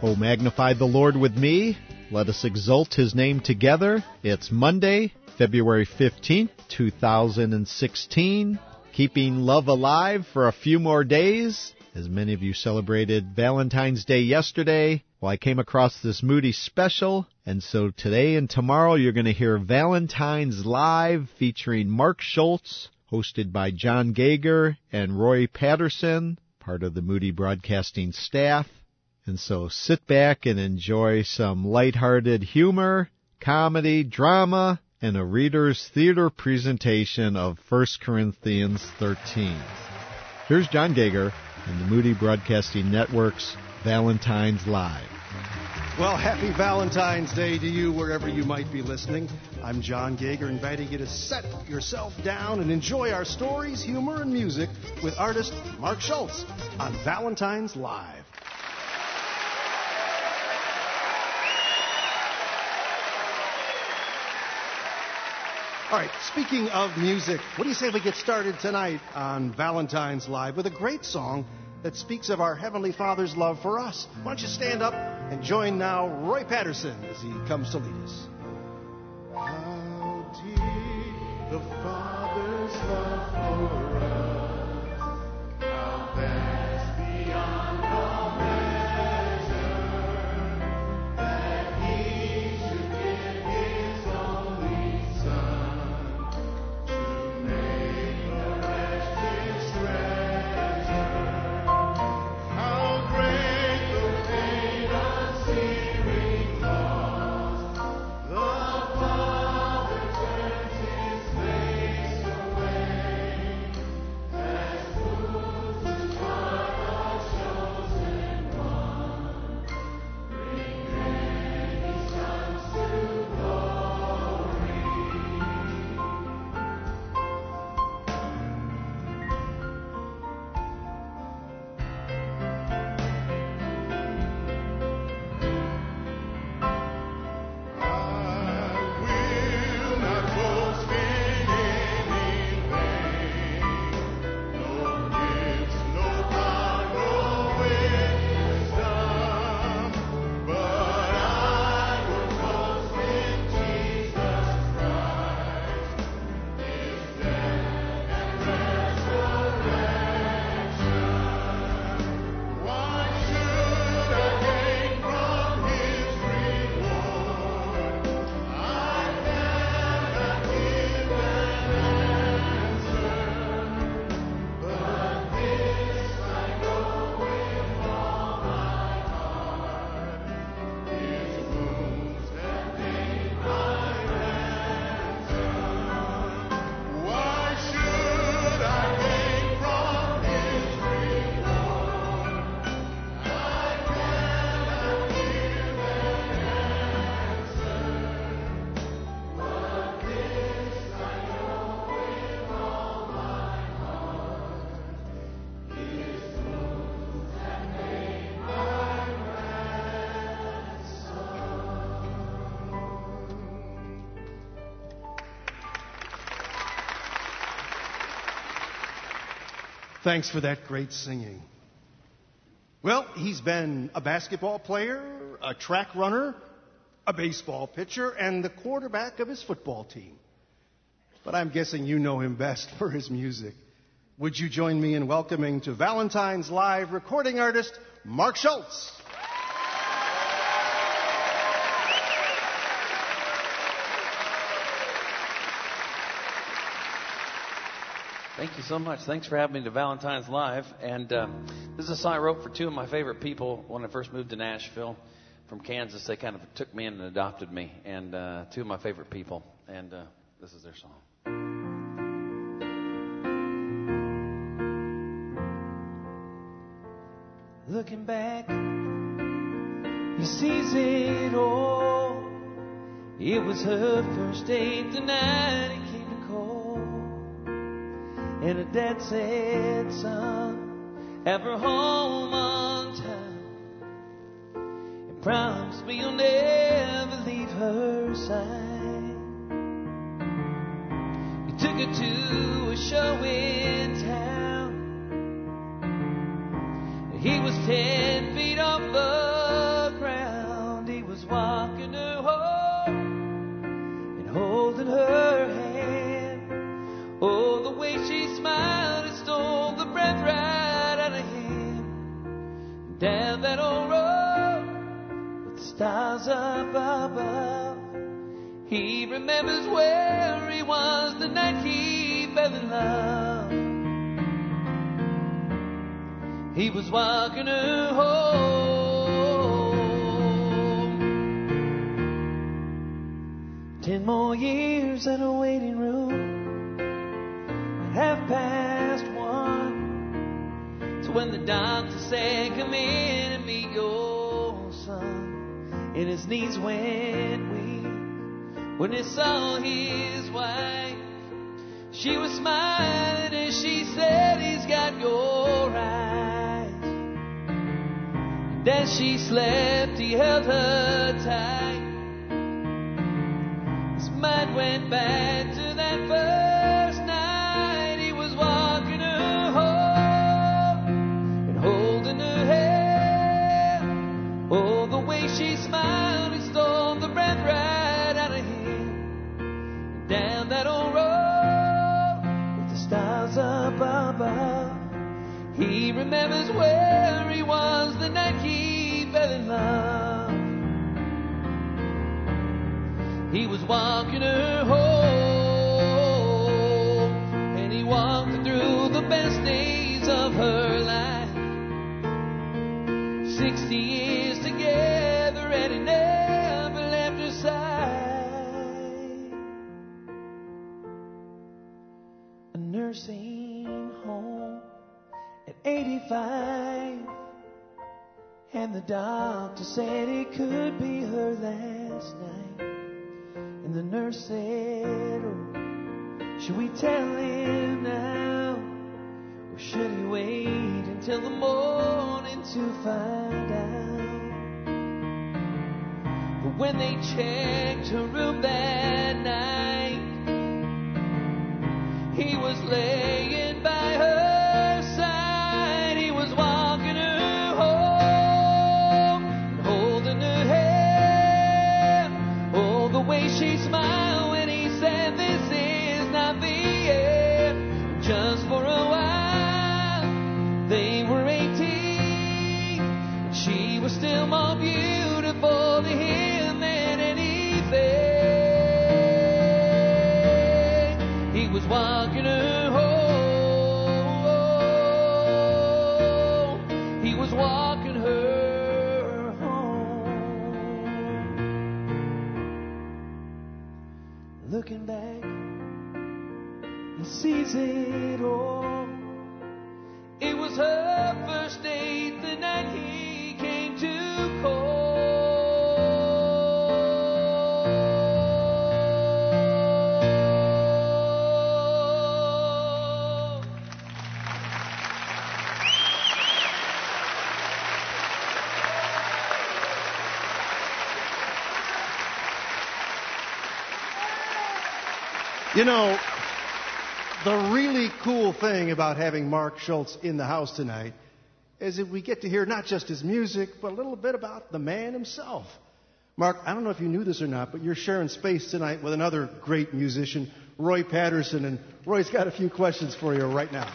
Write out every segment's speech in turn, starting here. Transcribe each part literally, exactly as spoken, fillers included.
Oh, magnify the Lord with me. Let us exalt his name together. It's Monday, February fifteenth, two thousand sixteen. Keeping love alive for a few more days. As many of you celebrated Valentine's Day yesterday, well, I came across this Moody special, and so today and tomorrow you're going to hear Valentine's Live featuring Mark Schultz, hosted by John Gager and Roy Patterson, part of the Moody Broadcasting staff. And so sit back and enjoy some lighthearted humor, comedy, drama, and a Reader's Theater presentation of First Corinthians thirteen. Here's John Gager and the Moody Broadcasting Network's Valentine's Live. Well, happy Valentine's Day to you wherever you might be listening. I'm John Gager, inviting you to set yourself down and enjoy our stories, humor, and music with artist Mark Schultz on Valentine's Live. All right, speaking of music, what do you say we get started tonight on Valentine's Live with a great song that speaks of our Heavenly Father's love for us? Why don't you stand up and join now Roy Patterson as he comes to lead us. How deep the Father's love for us, how vast beyond all measure, that He should give His only Son to make the wretched treasure. How great the pain of searing lost, the Father turns His face away, as fools whose heart are chosen one, bring many sons to glory. I will not boast in anything, no gifts, no power, no wisdom, but I will boast in Jesus Christ, His death and resurrection. Why should I gain from His reward? I cannot give an answer, but this I know with all my heart: His wounds have paid my ransom. Why should I gain from His reward? I cannot give an answer, but this I know with all my heart: His wounds have paid my ransom. Thanks for that great singing. Well, he's been a basketball player, a track runner, a baseball pitcher, and the quarterback of his football team. But I'm guessing you know him best for his music. Would you join me in welcoming to Valentine's Live recording artist Mark Schultz? Thank you so much. Thanks for having me to Valentine's Live. And um, this is a song I wrote for two of my favorite people when I first moved to Nashville from Kansas. They kind of took me in and adopted me. And uh, two of my favorite people. And uh, this is their song. Looking back, he sees it all. It was her first date the night he came to call. And her dad said, son, have her home on time, and promise me you'll never leave her side. He took her to a show in town. He was ten feet off the stars up above. He remembers where he was the night he fell in love. He was walking her home. Ten more years in a waiting room at half past one. So when the doctor said, come in and meet your son, and his knees went weak when he saw his wife. She was smiling as she said, he's got your eyes. And as she slept, he held her tight. His mind went back to that first night. He was walking her home and holding her hand. Oh, the way she smiled, he stole the breath right out of him. Down that old road with the stars up above, he remembers where he was the night he fell in love. He was walking her home, and he walked her through the best days of her life. Sixty years together, and he never left her side. A nursing home at eighty-five, and the doctor said it could be her last night. And the nurse said, oh, should we tell him now, or should he wait until the morning to find out? But when they checked her room that night, he was laying by her side. He was walking her home and holding her hand. Oh, the way she smiled when he said, this is not the end. Just for a while, they were eighteen, and she was still more beautiful to him than anything. He was walking her home. He was walking her home. Looking back, he sees it all. It was her first date the night he came to call. You know, the really cool thing about having Mark Schultz in the house tonight is that we get to hear not just his music, but a little bit about the man himself. Mark, I don't know if you knew this or not, but you're sharing space tonight with another great musician, Roy Patterson, and Roy's got a few questions for you right now.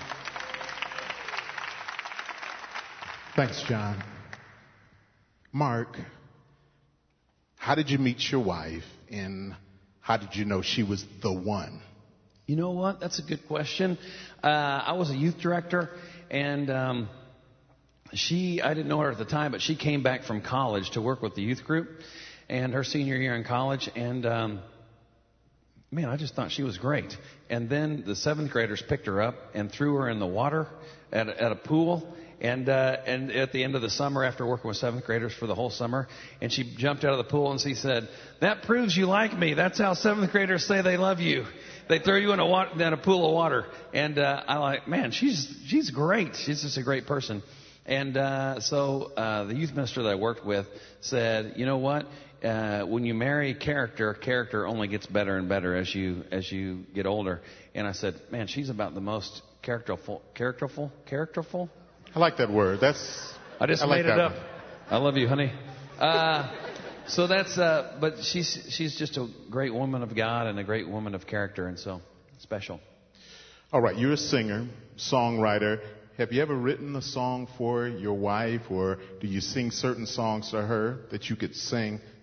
Thanks, John. Mark, how did you meet your wife, and how did you know she was the one? You know what? That's a good question. Uh, I was a youth director, and um, she, I didn't know her at the time, but she came back from college to work with the youth group, and her senior year in college, and um, man, I just thought she was great. And then the seventh graders picked her up and threw her in the water at a, at a pool. And uh, and at the end of the summer, after working with seventh graders for the whole summer, and she jumped out of the pool and she said, "That proves you like me. That's how seventh graders say they love you. They throw you in a water, in a pool of water." And uh, I'm like, man, she's she's great. She's just a great person. And uh, so uh, the youth minister that I worked with said, "You know what? Uh, when you marry character, character only gets better and better as you as you get older." And I said, "Man, she's about the most characterful, characterful, characterful." I like that word. That's I just I made like it up. one. I love you, honey. Uh, so that's, uh, but she's she's just a great woman of God and a great woman of character, and so special. All right, you're a singer, songwriter. Have you ever written a song for your wife, or do you sing certain songs to her that you could sing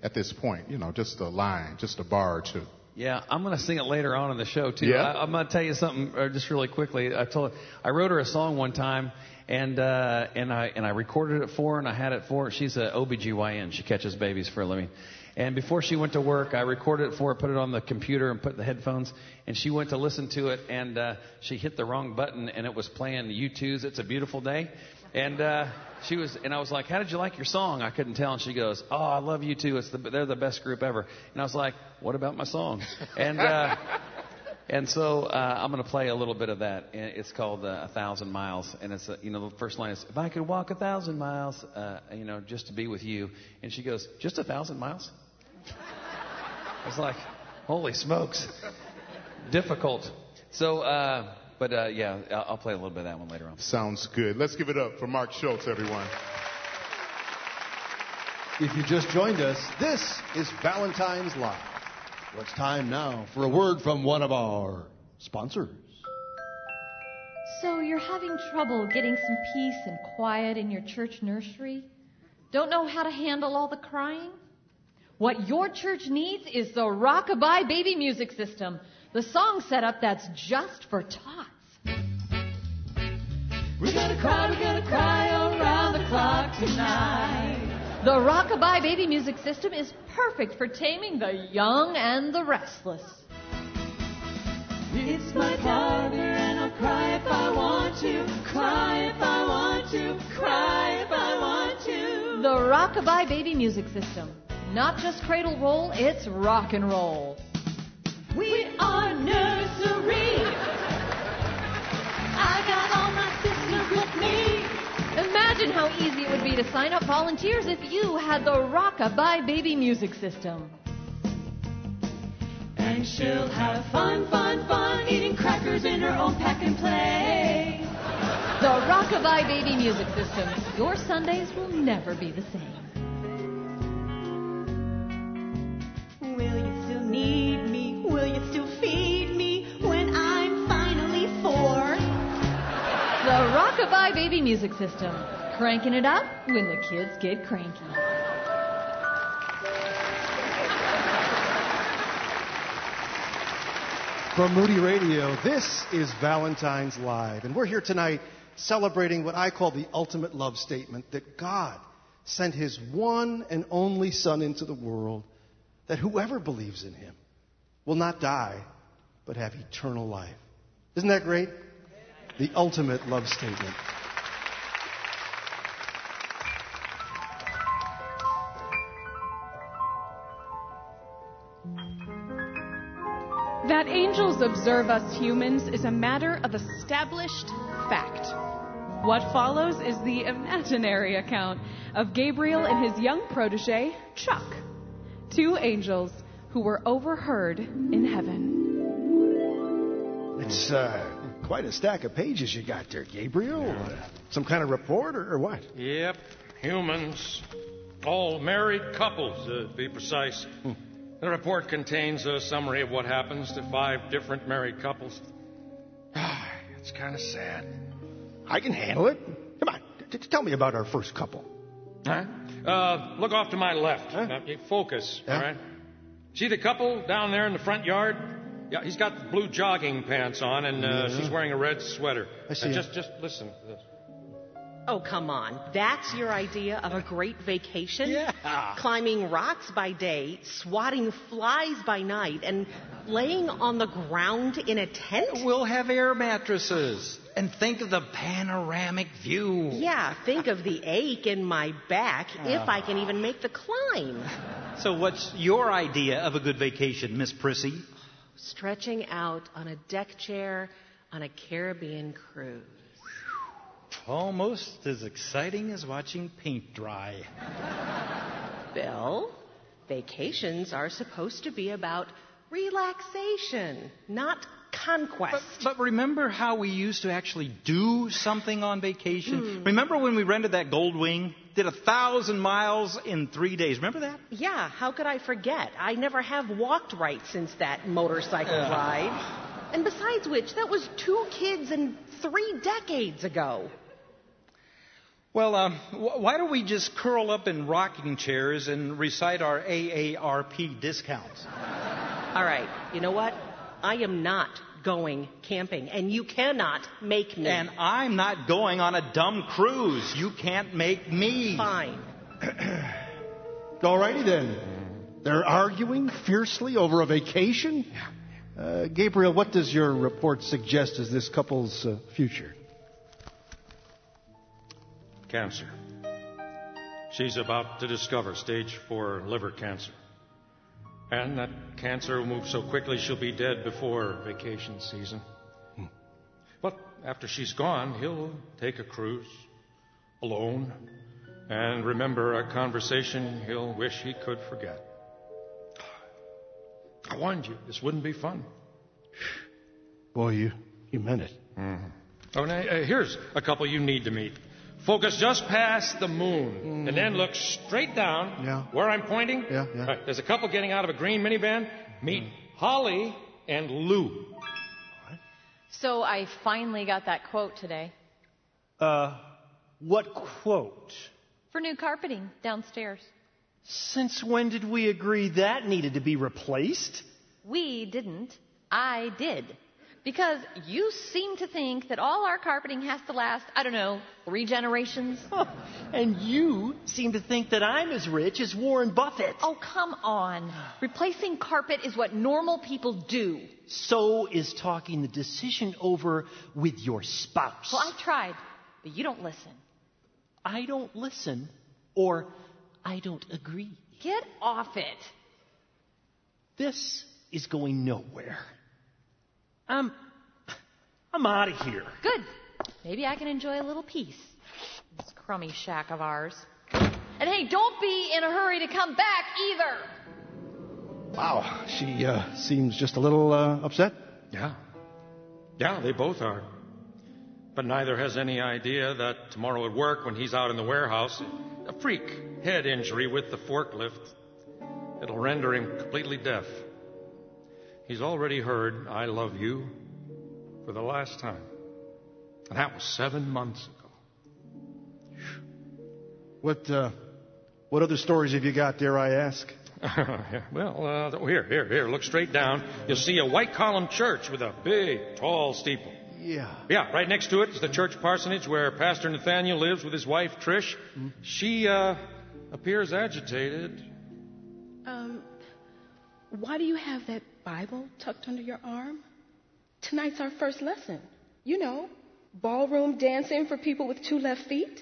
at this point? You know, just a line, just a bar or two. Yeah, I'm going to sing it later on in the show, too. Yeah? I, I'm going to tell you something uh, just really quickly. I told I wrote her a song one time, and uh, and I and I recorded it for her, and I had it for her. She's an O B G Y N. She catches babies for a living. And before she went to work, I recorded it for her, put it on the computer, and put the headphones. And she went to listen to it, and uh, she hit the wrong button, and it was playing U two's "It's a Beautiful Day." And uh, she was, and I was like, "How did you like your song?" I couldn't tell, and she goes, "Oh, I love U two. It's the, they're the best group ever." And I was like, "What about my song?" And uh, and so uh, I'm going to play a little bit of that. And it's called uh, "A Thousand Miles," and it's uh, you know the first line is, "If I could walk a thousand miles, uh, you know, just to be with you." And she goes, "Just a thousand miles?" I was like, "Holy smokes, difficult." So. Uh, But, uh, yeah, I'll play a little bit of that one later on. Sounds good. Let's give it up for Mark Schultz, everyone. If you just joined us, this is Valentine's Live. Well, it's time now for a word from one of our sponsors. So you're having trouble getting some peace and quiet in your church nursery? Don't know how to handle all the crying? What your church needs is the Rockabye Baby Music System. The song setup that's just for tots. We're gonna cry, we're gonna cry around the clock tonight. The Rockabye Baby Music System is perfect for taming the young and the restless. It's my partner and I'll cry if I want to, cry if I want to, cry if I want to. The Rockabye Baby Music System. Not just cradle roll, it's rock and roll. We are nursery. I got all my sisters with me. Imagine how easy it would be to sign up volunteers if you had the Rockabye Baby Music System. And she'll have fun, fun, fun, eating crackers in her own pack and play. The Rockabye Baby Music System. Your Sundays will never be the same. Will you still need me? Will you still feed me when I'm finally four? The Rockabye Baby Music System. Cranking it up when the kids get cranky. From Moody Radio, this is Valentine's Live. And we're here tonight celebrating what I call the ultimate love statement, that God sent his one and only Son into the world, that whoever believes in him will not die, but have eternal life. Isn't that great? The ultimate love statement. That angels observe us humans is a matter of established fact. What follows is the imaginary account of Gabriel and his young protege, Chuck, two angels who were overheard in heaven. It's uh, quite a stack of pages you got there, Gabriel. Uh, some kind of report or, or what? Yep, humans. All married couples, to be precise. Hmm. The report contains a summary of what happens to five different married couples. It's kind of sad. I can handle it. Come on, t- t- tell me about our first couple. Huh? Uh, look off to my left. Huh? Uh, focus, Yeah? all right? See the couple down there in the front yard? Yeah, he's got blue jogging pants on, and uh, Yeah. she's wearing a red sweater. I see. Uh, just, just listen to this. Oh, come on. That's your idea of a great vacation? Yeah. Climbing rocks by day, swatting flies by night, and laying on the ground in a tent? We'll have air mattresses. And think of the panoramic view. Yeah, think of the ache in my back if I can even make the climb. So what's your idea of a good vacation, Miss Prissy? Stretching out on a deck chair on a Caribbean cruise. Almost as exciting as watching paint dry. Bill, vacations are supposed to be about relaxation, not conquest. But, but remember how we used to actually do something on vacation? Mm. Remember when we rented that Goldwing? Did a thousand miles in three days. Remember that? Yeah, how could I forget? I never have walked right since that motorcycle uh. ride. And besides which, that was two kids and three decades ago. Well, um, wh- why don't we just curl up in rocking chairs and recite our A A R P discounts? All right, you know what? I am not going camping, and you cannot make me. And I'm not going on a dumb cruise. You can't make me. Fine. All righty then. They're arguing fiercely over a vacation? Uh, Gabriel, what does your report suggest as this couple's uh, future? Cancer. She's about to discover stage four liver cancer. And that cancer will move so quickly she'll be dead before vacation season. Hmm. But after she's gone, he'll take a cruise alone and remember a conversation he'll wish he could forget. I warned you, this wouldn't be fun. Boy, you, you meant it. Mm-hmm. Oh, now, uh, here's a couple you need to meet. Focus just past the moon, mm. and then look straight down yeah. where I'm pointing. Yeah, yeah. Right, there's a couple getting out of a green minivan. Meet mm. Holly and Lou. What? So I finally got that quote today. Uh, what quote? For new carpeting downstairs. Since when did we agree that needed to be replaced? We didn't. I did. Because you seem to think that all our carpeting has to last, I don't know, three generations. Huh. And you seem to think that I'm as rich as Warren Buffett. Oh, come on. Replacing carpet is what normal people do. So is talking the decision over with your spouse. Well, I tried, but you don't listen. I don't listen, or I don't agree. Get off it. This is going nowhere. I'm, I'm out of here. Good. Maybe I can enjoy a little peace. This crummy shack of ours. And hey, don't be in a hurry to come back either. Wow, she uh, seems just a little uh, upset. Yeah. Yeah, they both are. But neither has any idea that tomorrow at work, when he's out in the warehouse, a freak head injury with the forklift, it'll render him completely deaf. He's already heard I love you for the last time. And that was seven months ago. What, uh, what other stories have you got, dare I ask? Well, uh, here, here, here, look straight down. You'll see a white column church with a big, tall steeple. Yeah. Yeah, right next to it is the church parsonage where Pastor Nathaniel lives with his wife, Trish. Mm-hmm. She, uh, appears agitated. Um, why do you have that Bible tucked under your arm? Tonight's our first lesson. You know, ballroom dancing for people with two left feet.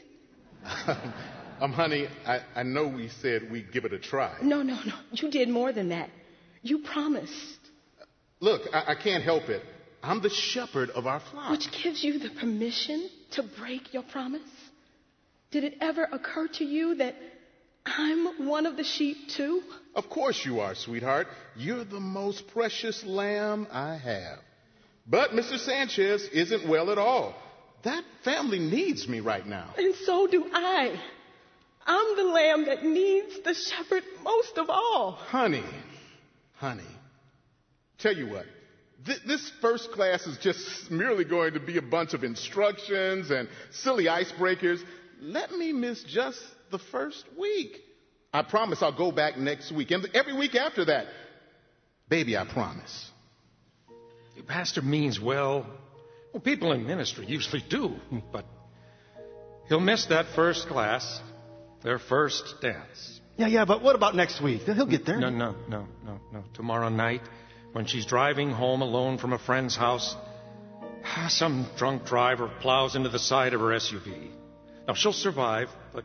um, honey, I, I know we said we'd give it a try. No, no, no. You did more than that. You promised. Look, I, I can't help it. I'm the shepherd of our flock. Which gives you the permission to break your promise? Did it ever occur to you that I'm one of the sheep too? Of course you are, sweetheart. You're the most precious lamb I have. But Mister Sanchez isn't well at all. That family needs me right now. And so do I. I'm the lamb that needs the shepherd most of all. Honey, honey, tell you what. Th- this first class is just merely going to be a bunch of instructions and silly icebreakers. Let me miss just the first week. I promise I'll go back next week. And every week after that. Baby, I promise. The pastor means well. Well, people in ministry usually do. But he'll miss that first class, their first dance. Yeah, yeah, but what about next week? He'll get there. No, no, no, no, no. Tomorrow night, when she's driving home alone from a friend's house, some drunk driver plows into the side of her S U V. Now, she'll survive, but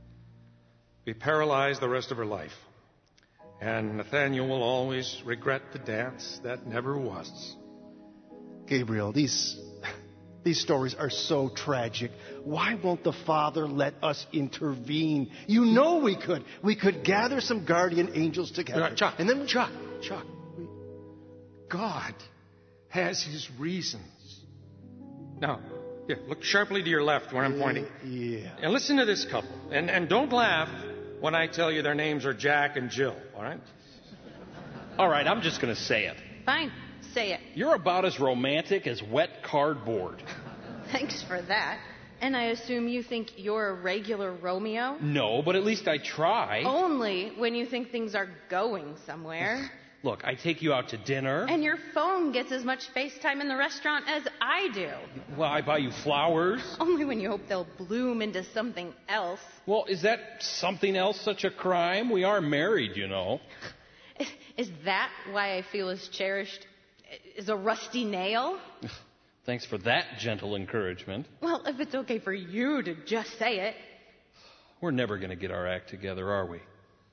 be paralyzed the rest of her life. And Nathaniel will always regret the dance that never was. Gabriel, these, these stories are so tragic. Why won't the Father let us intervene? You know we could. We could gather some guardian angels together. Uh, Chuck, and then Chuck, Chuck. God has his reasons. Now, yeah, look sharply to your left where I'm pointing. Yeah. And listen to this couple. And, and don't laugh when I tell you their names are Jack and Jill, all right? All right, I'm just going to say it. Fine, say it. You're about as romantic as wet cardboard. Thanks for that. And I assume you think you're a regular Romeo? No, but at least I try. Only when you think things are going somewhere. Look, I take you out to dinner. And your phone gets as much face time in the restaurant as I do. Well, I buy you flowers. Only when you hope they'll bloom into something else. Well, is that something else such a crime? We are married, you know. Is that why I feel as cherished as a rusty nail? Thanks for that gentle encouragement. Well, if it's okay for you to just say it. We're never going to get our act together, are we?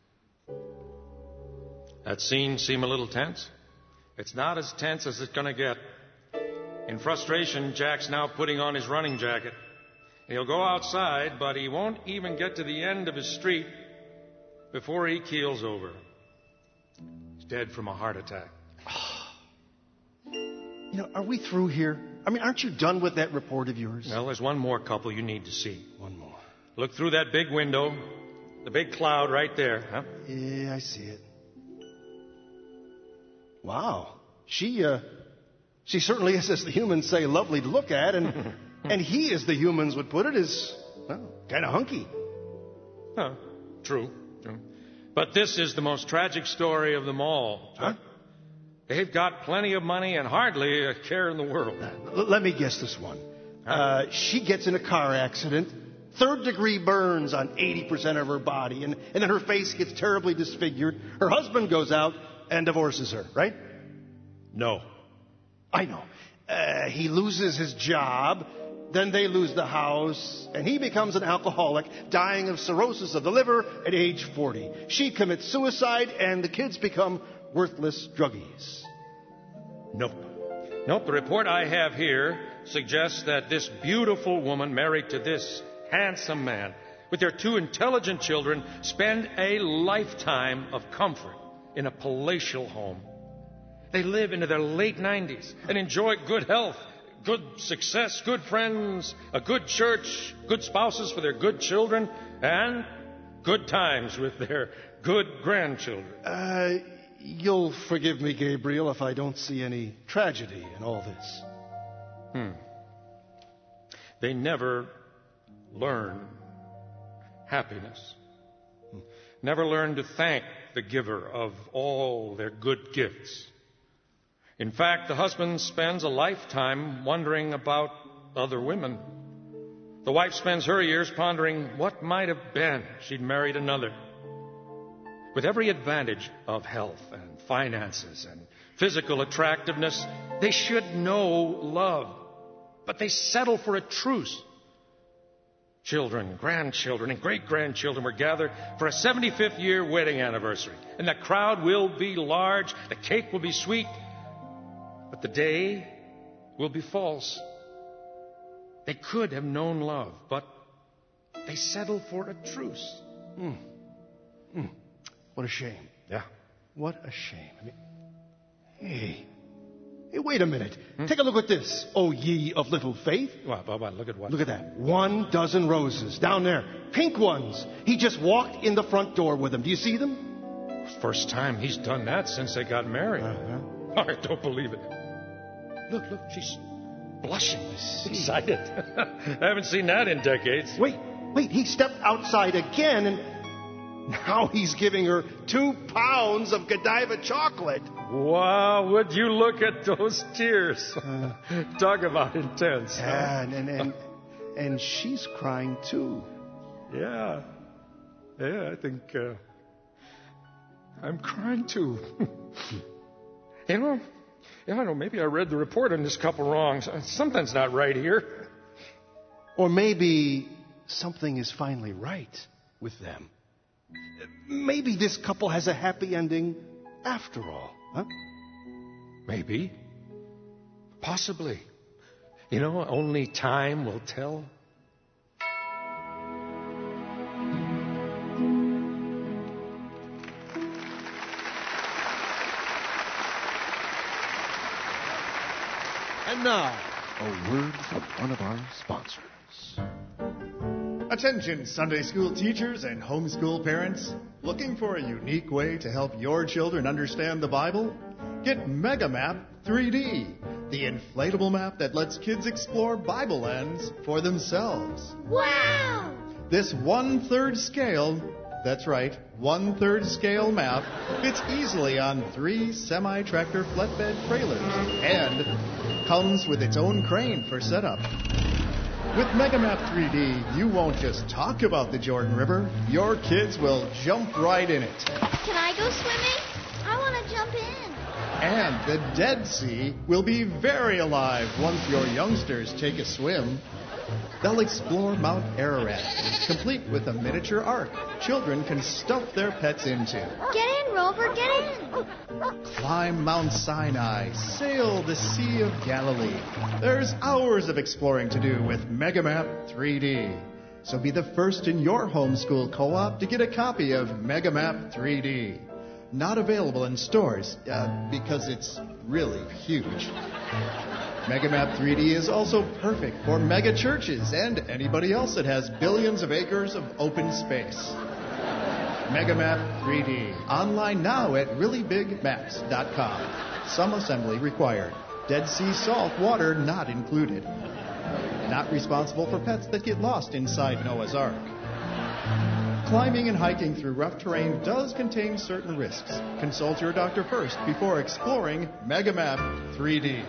That scene seem a little tense? It's not as tense as it's going to get. In frustration, Jack's now putting on his running jacket. He'll go outside, but he won't even get to the end of his street before he keels over. He's dead from a heart attack. You know, are we through here? I mean, aren't you done with that report of yours? Well, there's one more couple you need to see. One more. Look through that big window. The big cloud right there, huh? Yeah, I see it. Wow. She, uh, she certainly is, as the humans say, lovely to look at, and and he, as the humans would put it, is, well, kind of hunky. Huh. True. True. But this is the most tragic story of them all. Huh? They've got plenty of money and hardly a care in the world. L- let me guess this one. Uh, she gets in a car accident, third-degree burns on eighty percent of her body, and, and then her face gets terribly disfigured. Her husband goes out and divorces her, right? No. I know. Uh, he loses his job, then they lose the house, and he becomes an alcoholic, dying of cirrhosis of the liver at age forty. She commits suicide, and the kids become worthless druggies. Nope. Nope. The report I have here suggests that this beautiful woman married to this handsome man, with their two intelligent children, spend a lifetime of comfort in a palatial home. They live into their late nineties and enjoy good health, good success, good friends, a good church, good spouses for their good children, and good times with their good grandchildren. Uh, you'll forgive me, Gabriel, if I don't see any tragedy in all this. Hmm. They never learn happiness. Never learn to thank the giver of all their good gifts. In fact, the husband spends a lifetime wondering about other women. The wife spends her years pondering what might have been if she'd married another. With every advantage of health and finances and physical attractiveness, they should know love, but they settle for a truce. Children, grandchildren, and great-grandchildren were gathered for a seventy-fifth year wedding anniversary. And the crowd will be large, the cake will be sweet, but the day will be false. They could have known love, but they settled for a truce. Mm. Mm. What a shame. Yeah. What a shame. I mean, hey, hey, wait a minute. Hmm? Take a look at this, oh ye of little faith. What, what, what? Look at what? Look at that. One dozen roses down there. Pink ones. He just walked in the front door with them. Do you see them? First time he's done that since they got married. Uh-huh. I don't believe it. Look, look, she's blushing. Excited. I haven't seen that in decades. Wait, wait. He stepped outside again, and now he's giving her two pounds of Godiva chocolate. Wow, would you look at those tears? Uh, Talk about intense. Yeah, and, and, and, and she's crying too. Yeah. Yeah, I think uh, I'm crying too. you know, I don't know, maybe I read the report on this couple wrong. Something's not right here. Or maybe something is finally right with them. Maybe this couple has a happy ending after all. Huh? Maybe. Possibly. You know, only time will tell. And now, a word from one of our sponsors. Attention, Sunday school teachers and homeschool parents. Looking for a unique way to help your children understand the Bible? Get MegaMap three D, the inflatable map that lets kids explore Bible lands for themselves. Wow! This one-third scale, that's right, one-third scale map fits easily on three semi-tractor flatbed trailers and comes with its own crane for setup. With Megamap three D, you won't just talk about the Jordan River. Your kids will jump right in it. Can I go swimming? I want to jump in. And the Dead Sea will be very alive once your youngsters take a swim. They'll explore Mount Ararat, complete with a miniature ark children can stuff their pets into. Get in, Rover, get in. Climb Mount Sinai, sail the Sea of Galilee. There's hours of exploring to do with Megamap three D. So be the first in your homeschool co-op to get a copy of Megamap three D. Not available in stores, uh, because it's really huge. Megamap three D is also perfect for mega churches and anybody else that has billions of acres of open space. Megamap three D. Online now at really big maps dot com. Some assembly required. Dead Sea salt water not included. Not responsible for pets that get lost inside Noah's Ark. Climbing and hiking through rough terrain does contain certain risks. Consult your doctor first before exploring Megamap three D.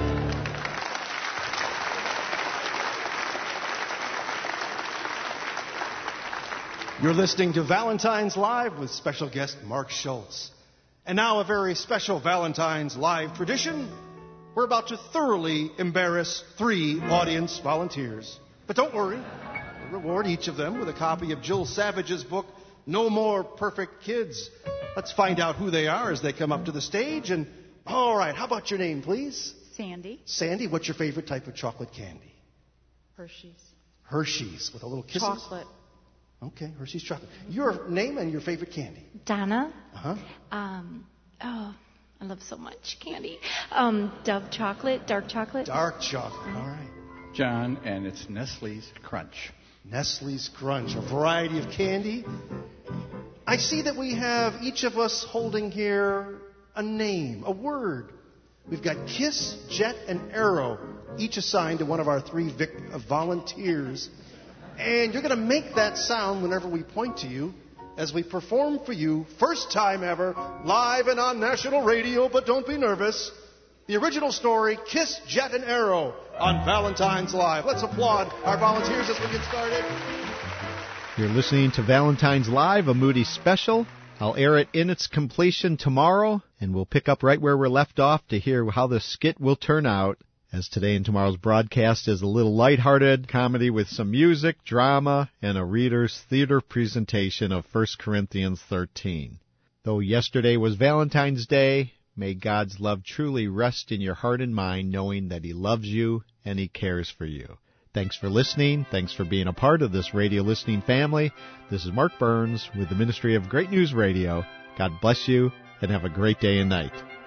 You're listening to Valentine's Live with special guest Mark Schultz. And now a very special Valentine's Live tradition. We're about to thoroughly embarrass three audience volunteers. But don't worry, we'll reward each of them with a copy of Jill Savage's book, No More Perfect Kids. Let's find out who they are as they come up to the stage. And all right, how about your name, please? Sandy. Sandy, what's your favorite type of chocolate candy? Hershey's. Hershey's, with a little kisses? Chocolate. Okay, Hershey's chocolate. Your name and your favorite candy? Donna. Uh-huh. Um, oh, I love so much candy. Um, Dove chocolate, dark chocolate. Dark chocolate, all right. John, and it's Nestle's Crunch. Nestle's Crunch, a variety of candy. I see that we have each of us holding here a name, a word. We've got Kiss, Jet, and Arrow, each assigned to one of our three vic- uh, volunteers. And you're going to make that sound whenever we point to you as we perform for you, first time ever, live and on national radio, but don't be nervous, the original story, Kiss, Jet, and Arrow on Valentine's Live. Let's applaud our volunteers as we get started. You're listening to Valentine's Live, a Moody special. I'll air it in its completion tomorrow, and we'll pick up right where we're left off to hear how the skit will turn out, as today and tomorrow's broadcast is a little lighthearted comedy with some music, drama, and a reader's theater presentation of First Corinthians thirteen. Though yesterday was Valentine's Day, may God's love truly rest in your heart and mind, knowing that He loves you and He cares for you. Thanks for listening. Thanks for being a part of this radio listening family. This is Mark Burns with the Ministry of Great News Radio. God bless you, and have a great day and night.